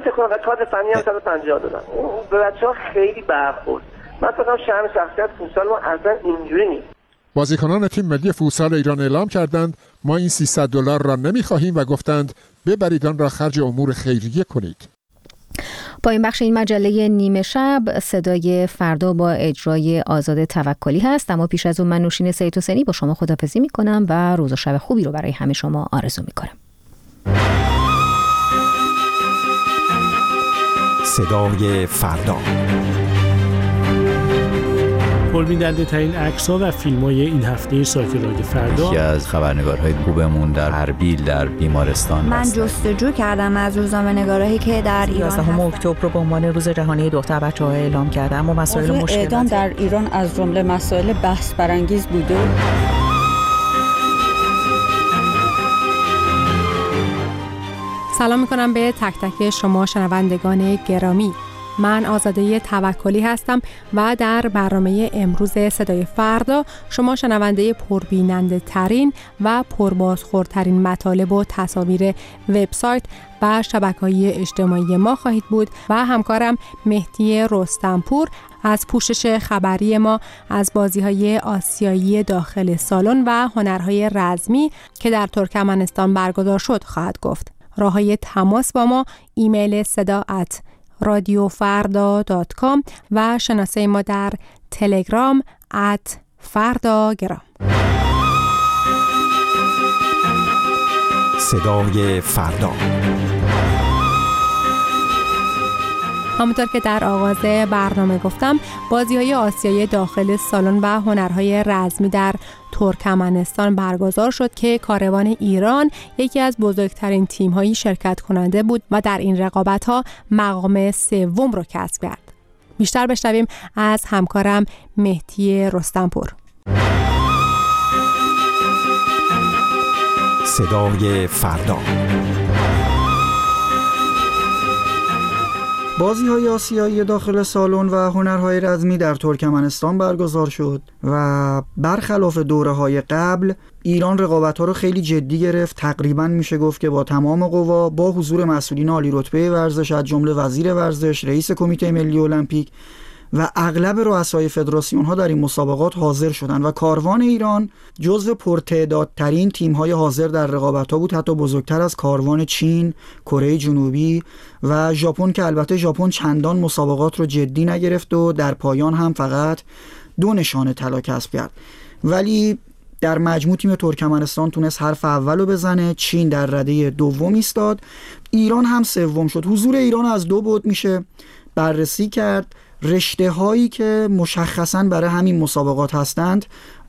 فکر کنم کادر فنی هم 150 دادن. به بچه‌ها خیلی برخورد. من فکر کنم شأن شخصیت فوتسال ما اصلا اینجوری نیست. بازیکنان تیم ملی فوتسال ایران اعلام کردند ما این $300 را نمی‌خواهیم و گفتند ببرید آن را خرج امور خیریه کنید. با این بخش این مجله نیمه شب صدای فردا با اجرای آزاد توکلی هست، اما پیش از اون من نوشین سید حسینی با شما خداحافظی میکنم و روز و شب خوبی رو برای همه شما آرزو میکنم. صدای فردا. پربیننده ترین عکس‌ها و فیلم‌های این هفته سایت رادیو فردا. یکی از خبرنگارهای خوبمون در اربیل در بیمارستان من جستجو کردم از روزنامه‌نگارایی که در ایران 11 اکتبر رو به عنوان روز جهانی دختر بچه‌ها اعلام کردم و مسائل مشکلات اعدام در ایران از جمله مسائل بحث برانگیز بوده. سلام میکنم به تک تک شما شنوندگان گرامی. من آزاده توکلی هستم و در برنامه امروز صدای فردا شما شنونده پربیننده ترین و پربازخوردترین مطالب و تصاویر وبسایت و شبکه‌های اجتماعی ما خواهید بود و همکارم مهدی رستمپور از پوشش خبری ما از بازی‌های آسیایی داخل سالن و هنرهای رزمی که در ترکمنستان برگزار شد خواهد گفت. راه‌های تماس با ما ایمیل sada@radiofarda.com و شناسه ما در تلگرام @fardagram. صدای فردا. همونطور که در آغاز برنامه گفتم بازی‌های آسیایی داخل سالن و هنرهای رزمی در ترکمنستان برگزار شد که کاروان ایران یکی از بزرگترین تیم‌های شرکت کننده بود و در این رقابت‌ها مقام سوم رو کسب کرد. بیشتر بشنویم از همکارم مهدی رستمپور. صدای فردا. بازی‌های آسیایی داخل سالن و هنرهای رزمی در ترکمنستان برگزار شد و برخلاف دوره‌های قبل ایران رقابت‌ها رو خیلی جدی گرفت. تقریباً میشه گفت که با تمام قوا با حضور مسئولین عالی رتبه ورزش از جمله وزیر ورزش، رئیس کمیته ملی المپیک و اغلب رؤسای فدراسیون‌ها در این مسابقات حاضر شدند و کاروان ایران جزو پرتعدادترین تیم‌های حاضر در رقابت‌ها بود، حتی بزرگتر از کاروان چین، کره جنوبی و ژاپن که البته ژاپن چندان مسابقات رو جدی نگرفت و در پایان هم فقط 2 نشان طلا کسب کرد. ولی در مجموع تیم ترکمنستان تونست حرف اولو بزنه، چین در رده دوم ایستاد، ایران هم سوم شد. حضور ایران از 2 بعد میشه بررسی کرد. رشته هایی که مشخصاً برای همین مسابقات هستند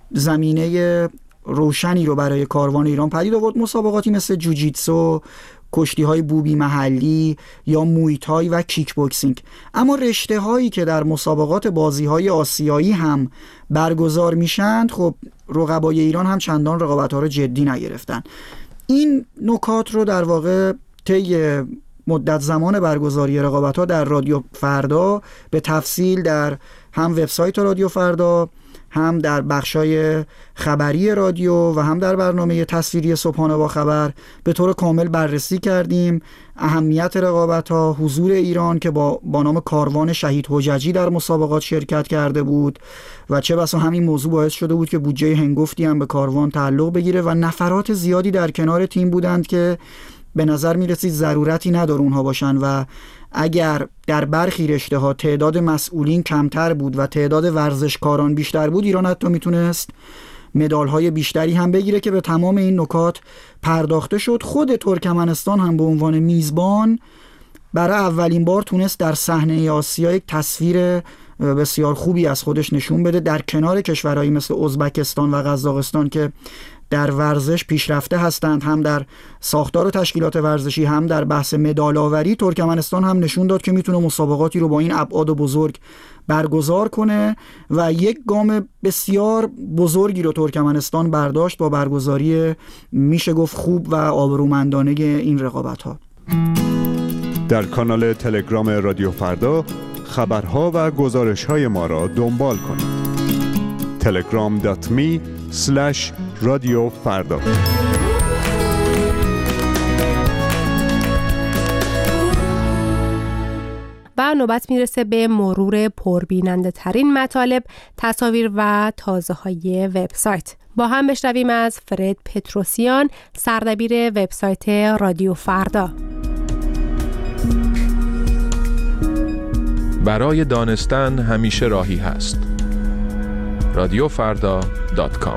زمینه روشنی رو برای کاروان ایران پدید آورد. مسابقاتی مثل جوجیتسو، کشتی های بوبی محلی یا مویتای و کیک بوکسینگ. اما رشته هایی که در مسابقات بازی های آسیایی هم برگزار میشند خب رقبای ایران هم چندان رقابت ها رو جدی نگرفتن. این نکات رو در واقع طی مدت زمان برگزاری رقابت‌ها در رادیو فردا به تفصیل در هم وبسایت رادیو فردا، هم در بخشای خبری رادیو و هم در برنامه تصویری صبحانه با خبر به طور کامل بررسی کردیم. اهمیت رقابت‌ها، حضور ایران که با نام کاروان شهید حججی در مسابقات شرکت کرده بود و چه بسا همین موضوع باعث شده بود که بودجه هنگفتی هم به کاروان تعلق بگیره و نفرات زیادی در کنار تیم بودند که به نظر می رسید ضرورتی نداره اونها باشن و اگر در برخی رشته ها تعداد مسئولین کمتر بود و تعداد ورزشکاران بیشتر بود ایران حتی میتونست مدال های بیشتری هم بگیره که به تمام این نکات پرداخته شد. خود ترکمنستان هم به عنوان میزبان برای اولین بار تونست در صحنه آسیا یک تصویر بسیار خوبی از خودش نشون بده در کنار کشورهایی مثل ازبکستان و قزاقستان که در ورزش پیشرفته هستند، هم در ساختار و تشکیلات ورزشی هم در بحث مدال آوری. ترکمنستان هم نشون داد که میتونه مسابقاتی رو با این ابعاد و بزرگ برگزار کنه و یک گام بسیار بزرگی رو ترکمنستان برداشت با برگزاری میشه گفت خوب و آبرومندانه این رقابت‌ها. در کانال تلگرام رادیو فردا خبرها و گزارش‌های ما را دنبال کنید. telegram.me/رادیو فردا. و نوبت میرسه به مرور پربیننده ترین مطالب، تصاویر و تازه های وبسایت. با هم بشنویم از فرد پتروسیان، سردبیر وبسایت رادیو فردا. برای دانستن همیشه راهی هست. radiofarda.com.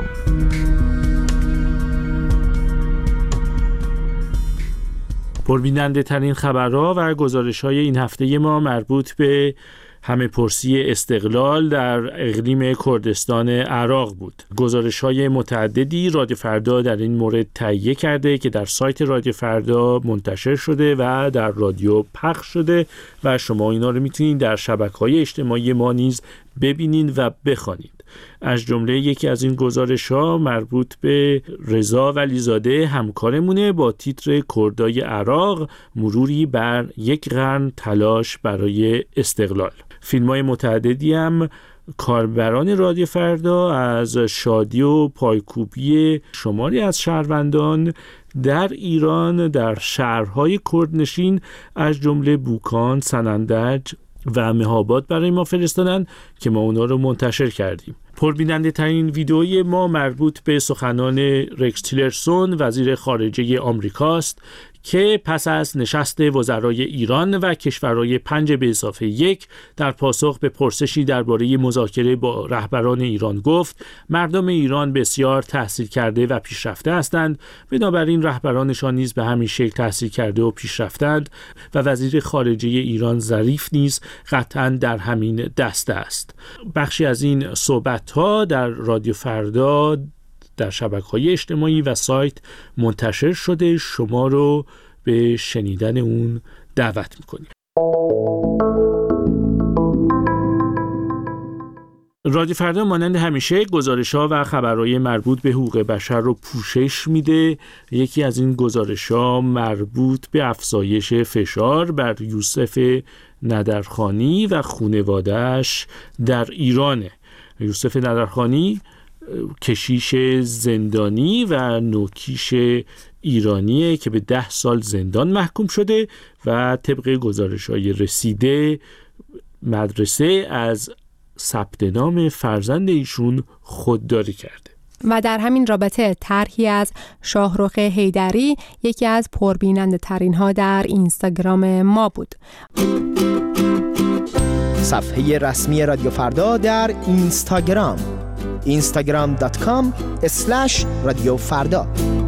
پربیننده ترین خبرها و گزارش‌های این هفته ما مربوط به همه پرسی استقلال در اقلیم کردستان عراق بود. گزارش‌های متعددی رادیو فردا در این مورد تهیه کرده که در سایت رادیو فردا منتشر شده و در رادیو پخش شده و شما اینا رو میتونید در شبکه‌های اجتماعی ما نیز ببینید و بخوانید. از جمله یکی از این گزارش‌ها مربوط به رضا ولیزاده همکارمونه با تیتر کردای عراق، مروری بر یک قرن تلاش برای استقلال. فیلم‌های متعددی هم کاربران رادیو فردا از شادی و پایکوبی شماری از شهروندان در ایران در شهرهای کردنشین از جمله بوکان، سنندج و مهاباد برای ما فرستادن که ما اونا رو منتشر کردیم. پربیننده ترین ویدئوی ما مربوط به سخنان رکس تیلرسون وزیر خارجه آمریکاست که پس از نشست وزرای ایران و کشورهای 5+1 در پاسخ به پرسشی درباره مذاکره با رهبران ایران گفت مردم ایران بسیار تحصیل کرده و پیشرفته هستند، بنابراین رهبرانشان نیز به همین شکل تحصیل کرده و پیشرفتند و وزیر خارجه ایران ظریف نیز قطعاً در همین دسته است. بخشی از این صحبت‌ها در رادیو فردا در شبکه‌های اجتماعی و سایت منتشر شده. شما رو به شنیدن اون دعوت می‌کنیم. رادیو فردا مانند همیشه گزارش‌ها و خبرهای مربوط به حقوق بشر رو پوشش میده. یکی از این گزارش‌ها مربوط به افزایش فشار بر یوسف ندرخانی و خانواده‌اش در ایرانه. یوسف ندرخانی کشیش زندانی و نوکیش ایرانیه که به 10 سال زندان محکوم شده و طبق گزارش‌های رسیده مدرسه از ثبت نام فرزند ایشون خودداری کرده. و در همین رابطه طرحی از شاهرخ حیدری یکی از پربیننده ترین ها در اینستاگرام ما بود. صفحه رسمی رادیو فردا در اینستاگرام instagram.com/radiofarda.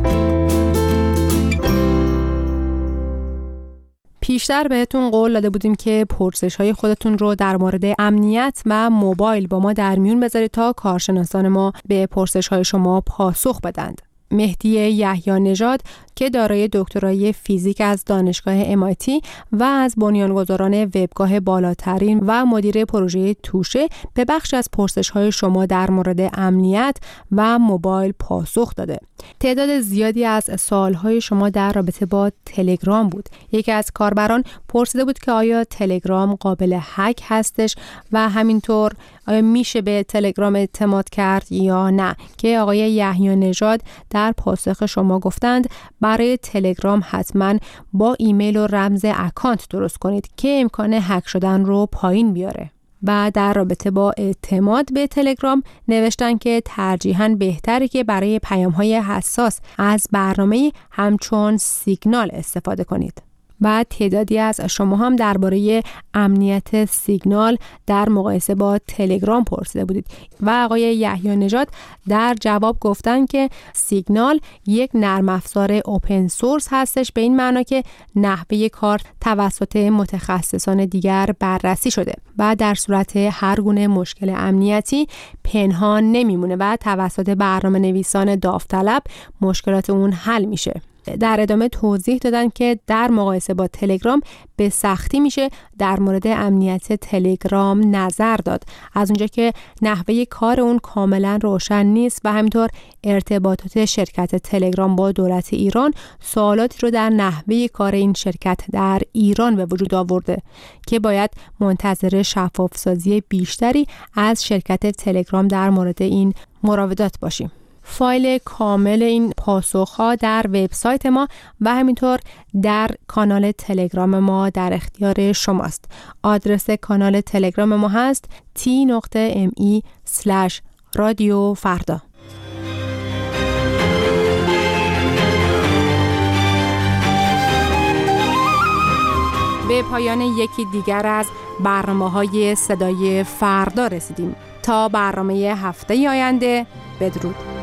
پیشتر بهتون قول داده بودیم که پرسش‌های خودتون رو در مورد امنیت و موبایل با ما در میون بذارید تا کارشناسان ما به پرسش‌های شما پاسخ بدند. مهدی یحیی نژاد که دارای دکترای فیزیک از دانشگاه MIT و از بنیانگذاران وبگاه بالاترین و مدیر پروژه توشه به بخش از پرسش‌های شما در مورد امنیت و موبایل پاسخ داده. تعداد زیادی از سوال‌های شما در رابطه با تلگرام بود. یکی از کاربران پرسیده بود که آیا تلگرام قابل هک هستش و همینطور آیا میشه به تلگرام اعتماد کرد یا نه، که آقای یحیی نژاد در پاسخ شما گفتند برای تلگرام حتما با ایمیل و رمز اکانت درست کنید که امکان هک شدن رو پایین بیاره. و در رابطه با اعتماد به تلگرام نوشتن که ترجیحاً بهتره که برای پیام‌های حساس از برنامه همچون سیگنال استفاده کنید. و تعدادی از شما هم درباره امنیت سیگنال در مقایسه با تلگرام پرسیده بودید و آقای یحیی نژاد در جواب گفتن که سیگنال یک نرم افزار اوپن سورس هستش، به این معنا که نحوه کار توسط متخصصان دیگر بررسی شده و در صورت هر گونه مشکل امنیتی پنهان نمیمونه و توسط برنامه‌نویسان داوطلب مشکلات اون حل میشه. در ادامه توضیح دادن که در مقایسه با تلگرام به سختی میشه در مورد امنیت تلگرام نظر داد، از اونجا که نحوه کار اون کاملا روشن نیست و همینطور ارتباطات شرکت تلگرام با دولت ایران سوالاتی رو در نحوه کار این شرکت در ایران به وجود آورده که باید منتظر شفافسازی بیشتری از شرکت تلگرام در مورد این مراودات باشیم. فایل کامل این پاسخ‌ها در وبسایت ما و همینطور در کانال تلگرام ما در اختیار شماست. آدرس کانال تلگرام ما هست t.me/رادیو فردا. به پایان یکی دیگر از برنامه‌های صدای فردا رسیدیم. تا برنامه هفته آینده، بدرود.